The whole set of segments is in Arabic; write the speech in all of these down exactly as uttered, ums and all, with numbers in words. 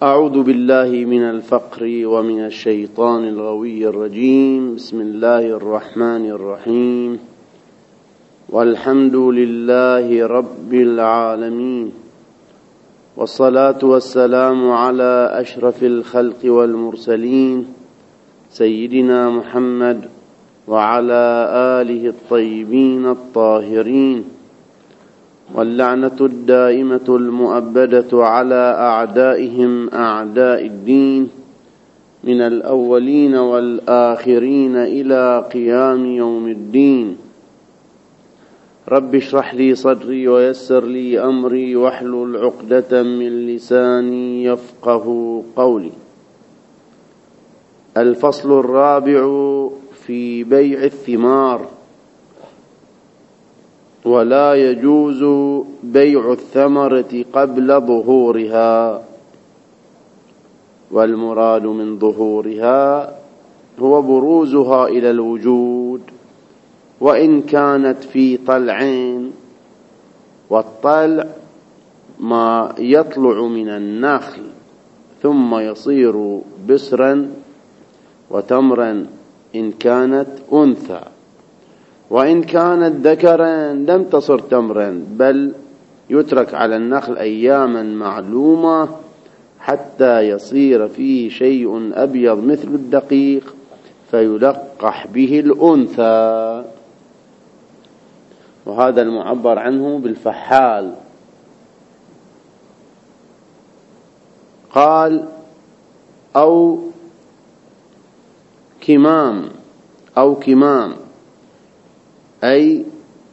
أعوذ بالله من الفقر ومن الشيطان الغوي الرجيم. بسم الله الرحمن الرحيم. والحمد لله رب العالمين، والصلاة والسلام على أشرف الخلق والمرسلين سيدنا محمد وعلى آله الطيبين الطاهرين، واللعنة الدائمة المؤبدة على أعدائهم أعداء الدين من الأولين والآخرين إلى قيام يوم الدين. رب اشرح لي صدري ويسر لي أمري واحلل عقدة من لساني يفقه قولي. الفصل الرابع في بيع الثمار. ولا يجوز بيع الثمرة قبل ظهورها، والمراد من ظهورها هو بروزها إلى الوجود، وإن كانت في طلعين، والطلع ما يطلع من النخل ثم يصير بسرا وتمرا إن كانت أنثى، وإن كانت ذكرا لم تصر تمرا، بل يترك على النخل أياما معلومة حتى يصير فيه شيء أبيض مثل الدقيق فيلقح به الأنثى، وهذا المعبر عنه بالفحال. قال أو كمام أو كمام، أي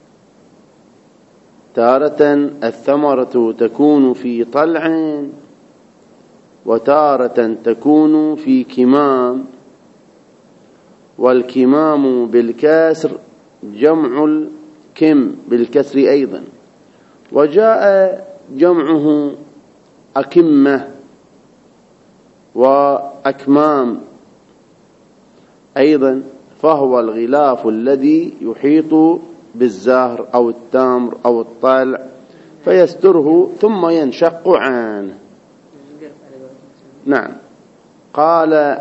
تارة الثمرة تكون في طلع، وتارة تكون في كمام، والكمام بالكسر جمع الكم بالكسر أيضا، وجاء جمعه أكمة وأكمام أيضا، فهو الغلاف الذي يحيط بالزهر أو التمر أو الطلع فيستره ثم ينشق عنه. نعم. قال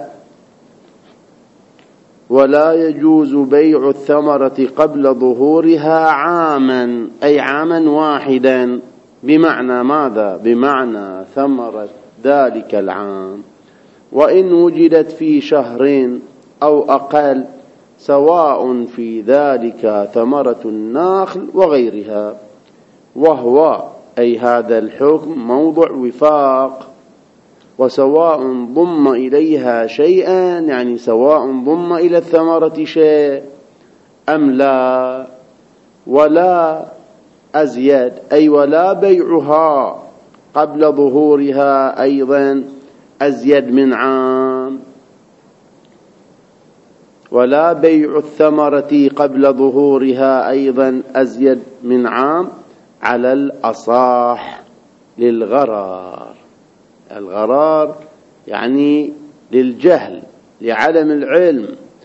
ولا يجوز بيع الثمرة قبل ظهورها عاما، أي عاما واحدا، بمعنى ماذا؟ بمعنى ثمرة ذلك العام، وإن وجدت في شهرين أو أقل، سواء في ذلك ثمرة النخل وغيرها، وهو أي هذا الحكم موضع وفاق، وسواء ضم إليها شيئا، يعني سواء ضم إلى الثمرة شيء أم لا، ولا أزيد، أي ولا بيعها قبل ظهورها أيضا أزيد من عام، ولا بيع الثمرة قبل ظهورها أيضا أزيد من عام على الأصح للغرار. الغرار يعني للجهل، لعدم العلم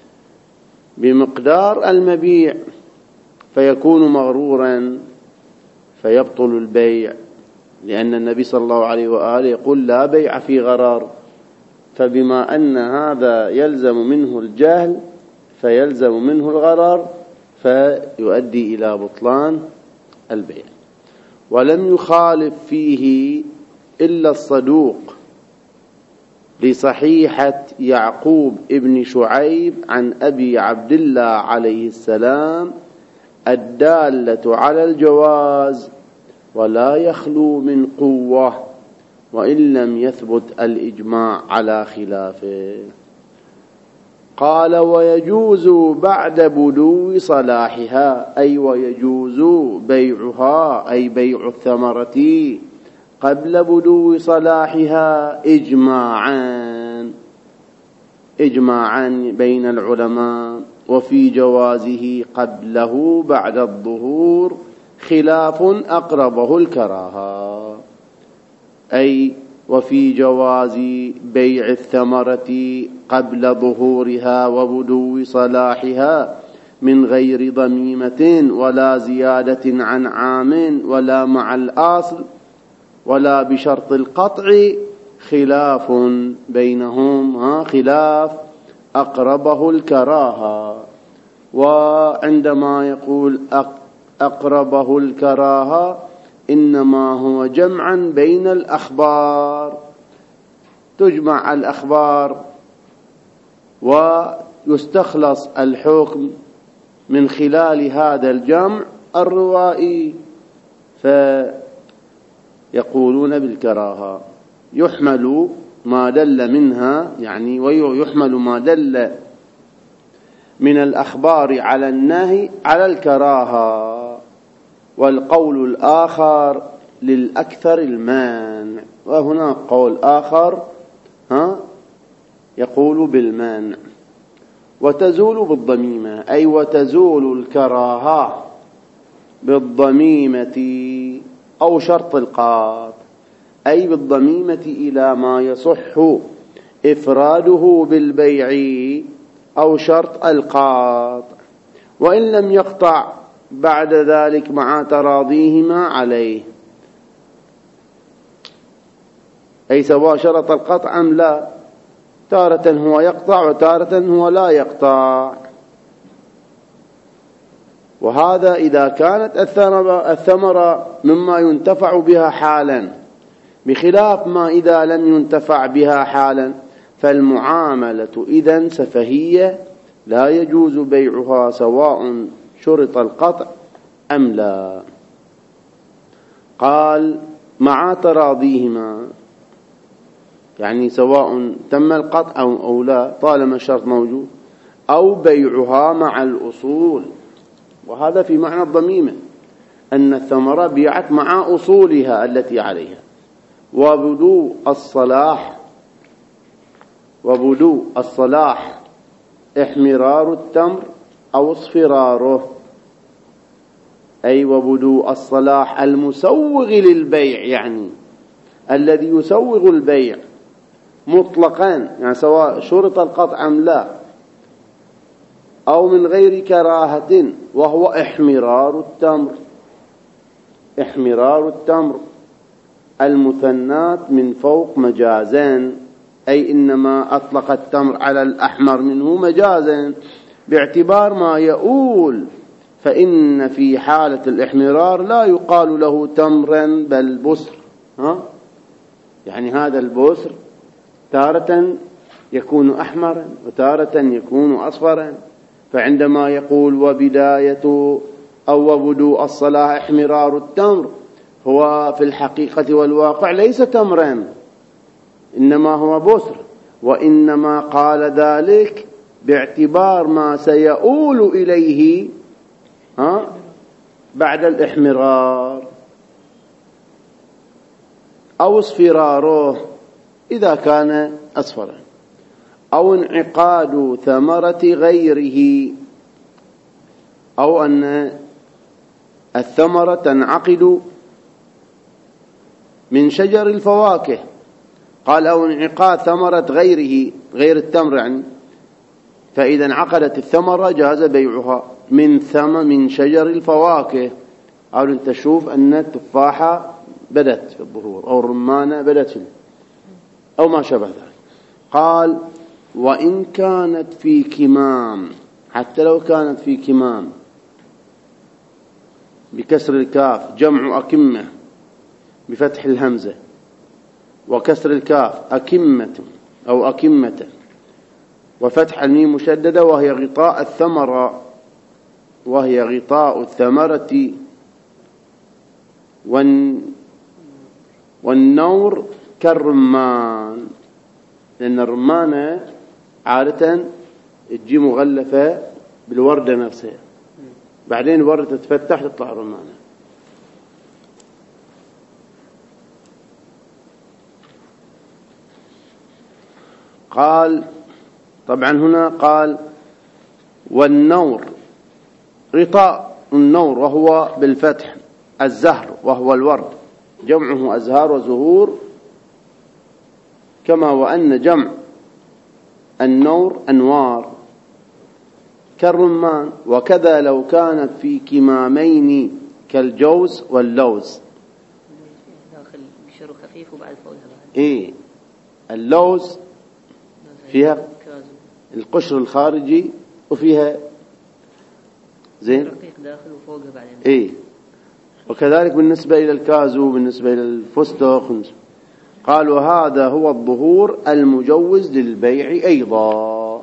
بمقدار المبيع، فيكون مغرورا فيبطل البيع، لأن النبي صلى الله عليه وآله يقول لا بيع في غرار، فبما أن هذا يلزم منه الجهل فيلزم منه الغرر، فيؤدي إلى بطلان البيع. ولم يخالف فيه إلا الصدوق لصحيحة يعقوب ابن شعيب عن أبي عبد الله عليه السلام الدالة على الجواز، ولا يخلو من قوة، وإن لم يثبت الإجماع على خلافه. قال ويجوز بعد بدو صلاحها، أي ويجوز بيعها، أي بيع الثمرة قبل بدو صلاحها إجماعا إجماعا بين العلماء، وفي جوازه قبله بعد الظهور خلاف أقربه الكراهة، أي وفي جواز بيع الثمرة قبل ظهورها وبدو صلاحها من غير ضميمة ولا زيادة عن عام ولا مع الأصل ولا بشرط القطع خلاف بينهم، ها خلاف أقربه الكراهة. وعندما يقول أقربه الكراهة إنما هو جمعا بين الأخبار، تجمع الأخبار ويستخلص الحكم من خلال هذا الجمع الروائي، فيقولون بالكراهة. يحمل ما دل منها يعني ويحمل ما دل من الأخبار على النهي على الكراهة، والقول الآخر للأكثر المانع. وهنا قول آخر ها يقول بالمانع. وتزول بالضميمة، أي وتزول الكراهة بالضميمة أو شرط القاط، أي بالضميمة إلى ما يصح إفراده بالبيع أو شرط القاط، وإن لم يقطع بعد ذلك مع تراضيهما عليه، أي سواء شرط القطع أم لا، تارة هو يقطع وتارة هو لا يقطع. وهذا إذا كانت الثمرة مما ينتفع بها حالا، بخلاف ما إذا لم ينتفع بها حالا فالمعاملة إذن سفهية لا يجوز بيعها سواء شرط القطع أم لا. قال مع تراضيهما، يعني سواء تم القطع أو لا طالما الشرط موجود، أو بيعها مع الأصول. وهذا في معنى الضميمة، أن الثمرة بيعت مع أصولها التي عليها. وبدو الصلاح وبدو الصلاح احمرار التمر أو اصفراره، أي وبدو الصلاح المسوغ للبيع، يعني الذي يسوغ البيع مطلقا، يعني سواء شرط القطع أم لا، أو من غير كراهة، وهو احمرار التمر. احمرار التمر المثنات من فوق مجازين، أي إنما أطلق التمر على الأحمر منه مجازا باعتبار ما يؤول، فإن في حالة الإحمرار لا يقال له تمرا بل بسر. ها؟ يعني هذا البسر تارة يكون أحمرا وتارة يكون أصفرا، فعندما يقول وبداية أو وبدو الصلاح احمرار التمر، هو في الحقيقة والواقع ليس تمرا، إنما هو بسر، وإنما قال ذلك باعتبار ما سيؤول إليه ها بعد الإحمرار. أو اصفراره إذا كان أصفرا، أو انعقاد ثمرة غيره، أو أن الثمرة تنعقد من شجر الفواكه. قال أو انعقاد ثمرة غيره، غير التمر يعني، فإذا انعقدت الثمرة جاز بيعها من ثم من شجر الفواكه. أو أنت تشوف أن التفاحة بدت في الظهور أو الرمانة بدت في أو ما شابه ذلك. قال وإن كانت في كمام، حتى لو كانت في كمام بكسر الكاف جمع أكمة بفتح الهمزة، وكسر الكاف أكمة أو أكمة، وفتح الميم مشددة، وهي غطاء الثمرة وهي غطاء الثمرة. والنور كالرمان، لأن الرمانة عادة تجي مغلفة بالوردة نفسها، بعدين الوردة تتفتح تطلع رمانة. قال طبعا هنا قال والنور غطاء النور، وهو بالفتح الزهر وهو الورد، جمعه أزهار وزهور، كما وأن جمع النور أنوار كالرمان. وكذا لو كانت في كمامين كالجوز واللوز. داخل بشر خفيف وبعد فوقها بعد. إيه اللوز فيها القشر الخارجي وفيها زين رقيق داخل وفوقه بعدين ايه، وكذلك بالنسبة إلى الكازو، بالنسبة إلى الفستق. قالوا هذا هو الظهور المجوز للبيع أيضا.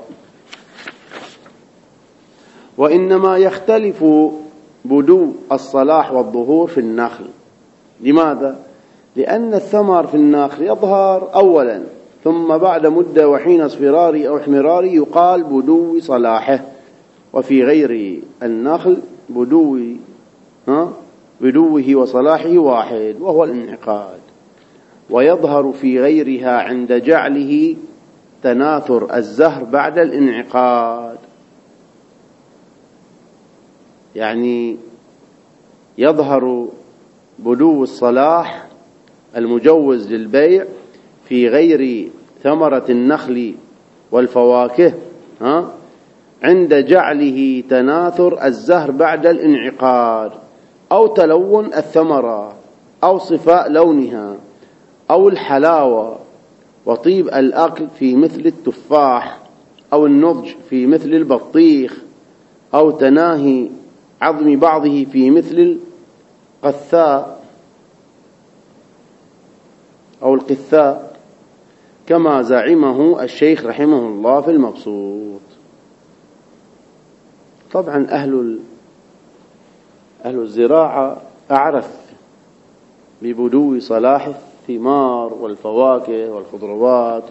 وإنما يختلف بدو الصلاح والظهور في النخل. لماذا؟ لأن الثمر في النخل يظهر أولا، ثم بعد مدة وحين اصفراره أو احمراره يقال بدو صلاحه. وفي غير النخل بدو ها بدوه وصلاحه واحد وهو الانعقاد. ويظهر في غيرها عند جعله تناثر الزهر بعد الانعقاد. يعني يظهر بدو الصلاح المجوز للبيع في غير ثمرة النخل والفواكه ها عند جعله تناثر الزهر بعد الانعقاد، أو تلون الثمرة، أو صفاء لونها، أو الحلاوة وطيب الأكل في مثل التفاح، أو النضج في مثل البطيخ، أو تناهي عظم بعضه في مثل القثاء أو القثاء، كما زعمه الشيخ رحمه الله في المبسوط. طبعا أهل أهل الزراعة أعرف ببدو صلاح الثمار والفواكه والخضروات.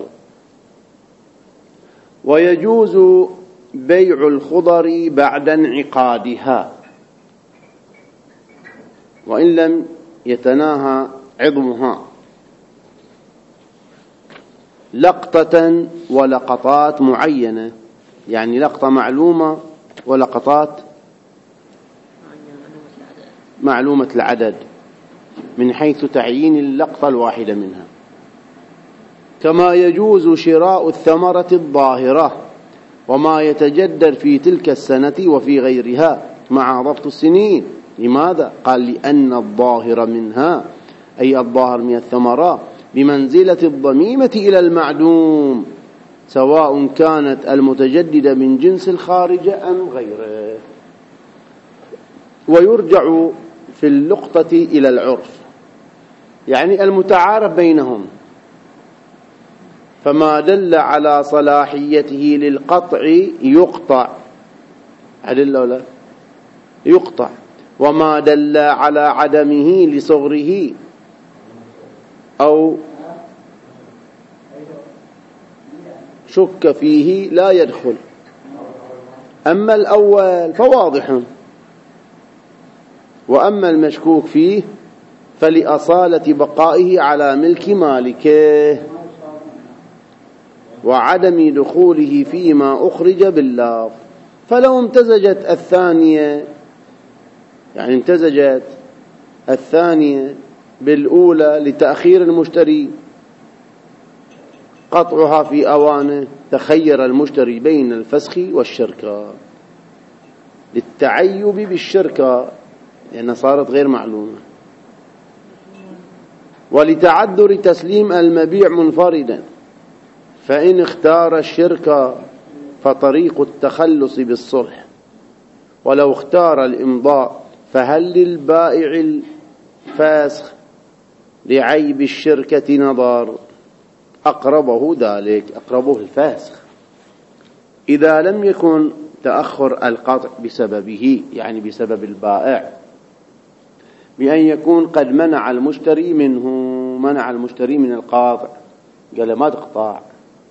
ويجوز بيع الخضر بعد انعقادها وإن لم يتناهى عظمها، لقطة ولقطات معينة، يعني لقطة معلومة ولقطات معلومة العدد من حيث تعيين اللقطة الواحدة منها. كما يجوز شراء الثمرة الظاهرة وما يتجدد في تلك السنة وفي غيرها مع ضبط السنين. لماذا؟ قال لأن الظاهر منها أي الظاهر من الثمرة بمنزلة الضميمة إلى المعدوم، سواء كانت المتجددة من جنس الخارج أم غيره. ويرجع في اللقطة إلى العرف، يعني المتعارف بينهم، فما دل على صلاحيته للقطع يقطع، عدل ولا يقطع، وما دل على عدمه لصغره أو شك فيه لا يدخل. أما الأول فواضح، وأما المشكوك فيه فلأصالة بقائه على ملك مالكه وعدم دخوله فيما أخرج باللفظ. فلو امتزجت الثانية، يعني امتزجت الثانية بالأولى لتأخير المشتري قطعها في أوانه، تخير المشتري بين الفسخ والشركة للتعيب بالشركة لأنها صارت غير معلومة، ولتعذر تسليم المبيع منفردا. فإن اختار الشركة فطريق التخلص بالصلح، ولو اختار الإمضاء فهل للبائع الفاسخ لعيب الشركة نظر؟ أقربه ذلك، أقربه الفاسخ إذا لم يكن تأخر القطع بسببه، يعني بسبب البائع، بأن يكون قد منع المشتري منه، منع المشتري من القاطع، قال ما تقطع،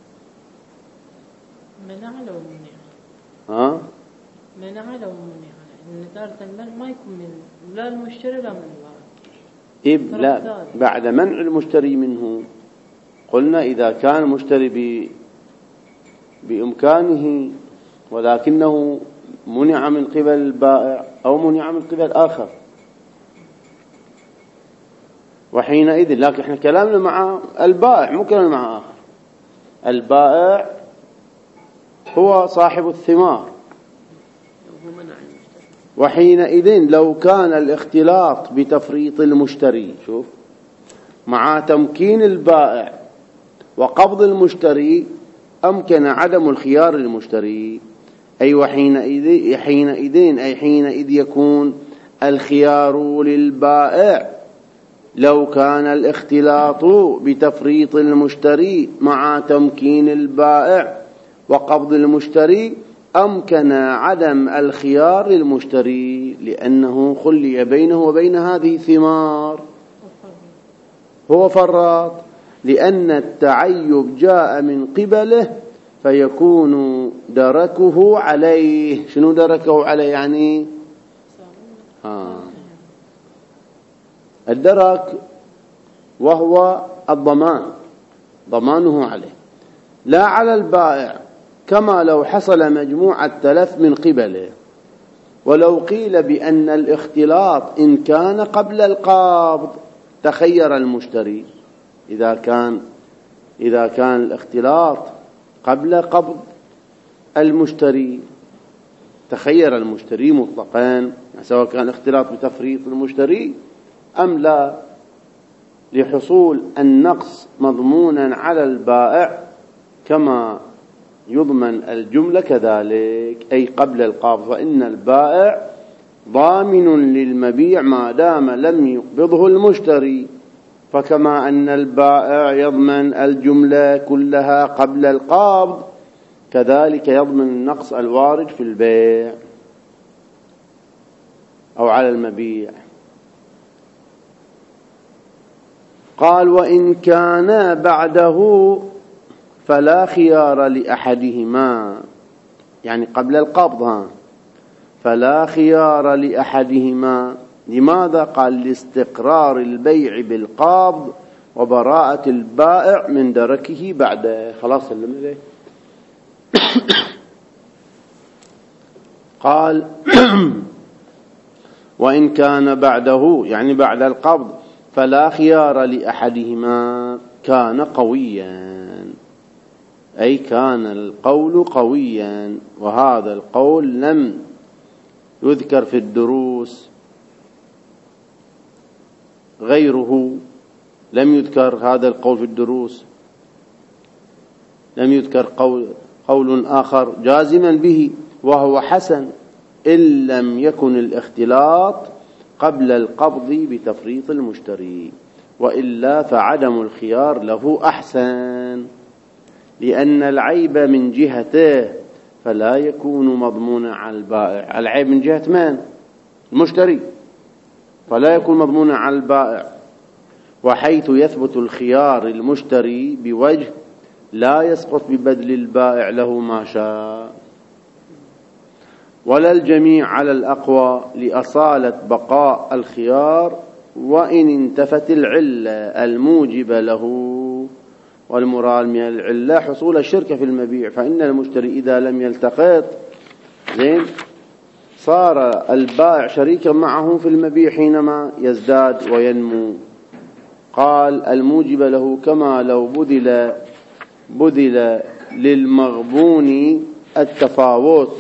منع لو منع، ها منع لو منع، إن تارة المنع ما يكون من لا المشتري لا من البائع. إيه لا، بعد منع المشتري منه قلنا إذا كان المشتري ب... بإمكانه ولكنه منع من قبل البائع أو منع من قبل آخر، وحينئذ لكن احنا كلامنا مع البائع مو كلامنا مع آخر. البائع هو صاحب الثمار، وحينئذ لو كان الاختلاط بتفريط المشتري شوف مع تمكين البائع وقبض المشتري أمكن عدم الخيار للمشتري، أي وحينئذ حينئذ أي حينئذ يكون الخيار للبائع لو كان الاختلاط بتفريط المشتري مع تمكين البائع وقبض المشتري أمكن عدم الخيار للمشتري، لأنه خلي بينه وبين هذه الثمار، هو فرط، لأن التعيب جاء من قبله فيكون دركه عليه. شنو دركه عليه يعني؟ آه. الدرك وهو الضمان، ضمانه عليه لا على البائع، كما لو حصل مجموع التلف من قبله. ولو قيل بأن الاختلاط إن كان قبل القبض تخير المشتري، إذا كان إذا كان الاختلاط قبل قبض المشتري تخير المشتري مطلقا، سواء كان اختلاط بتفريط المشتري أم لا، لحصول النقص مضمونا على البائع كما يضمن الجملة كذلك، أي قبل القبض، فإن البائع ضامن للمبيع ما دام لم يقبضه المشتري، فكما أن البائع يضمن الجملة كلها قبل القبض كذلك يضمن النقص الوارد في البيع أو على المبيع. قال وإن كان بعده فلا خيار لأحدهما، يعني قبل القبض ها فلا خيار لأحدهما. لماذا؟ قال لاستقرار البيع بالقبض وبراءة البائع من دركه بعده. خلاص سلم عليه. قال وإن كان بعده يعني بعد القبض فلا خيار لأحدهما كان قويا، أي كان القول قويا، وهذا القول لم يذكر في الدروس غيره، لم يذكر هذا القول في الدروس، لم يذكر قول, قول آخر جازما به وهو حسن إن لم يكن الاختلاط قبل القبض بتفريط المشتري، وإلا فعدم الخيار له أحسن، لأن العيب من جهته فلا يكون مضمونا على البائع. العيب من جهة من؟ المشتري، فلا يكون مضمونا على البائع. وحيث يثبت الخيار المشتري بوجه لا يسقط ببذل البائع له ما شاء، ولا الجميع على الأقوى لأصالة بقاء الخيار وإن انتفت العلة الموجبة له. والمراد من العلة حصول الشركة في المبيع، فإن المشتري إذا لم يلتقط زين صار البائع شريكا معه في المبيع حينما يزداد وينمو. قال الموجب له كما لو بذل بذل للمغبون التفاوت،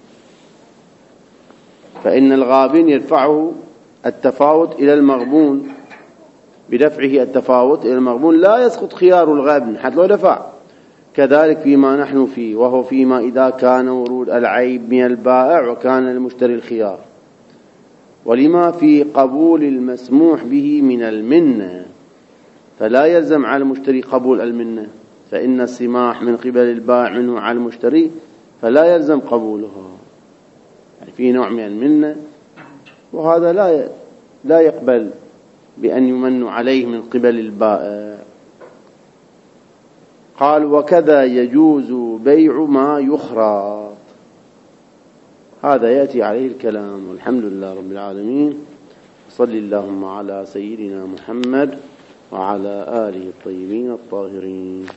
فإن الغابن يدفعه التفاوت إلى المغبون، بدفعه التفاوت إلى المغبون لا يسقط خيار الغابن حتى لو دفع. كذلك فيما نحن فيه، وهو فيما إذا كان ورود العيب من البائع وكان المشتري الخيار، ولما في قبول المسموح به من المنة، فلا يلزم على المشتري قبول المنة، فإن السماح من قبل البائع منه على المشتري فلا يلزم قبولها، يعني في نوع من المنة، وهذا لا لا يقبل بأن يمن عليه من قبل البائع. قال وكذا يجوز بيع ما يخرط. هذا يأتي عليه الكلام، والحمد لله رب العالمين. صل اللهم على سيدنا محمد وعلى آله الطيبين الطاهرين.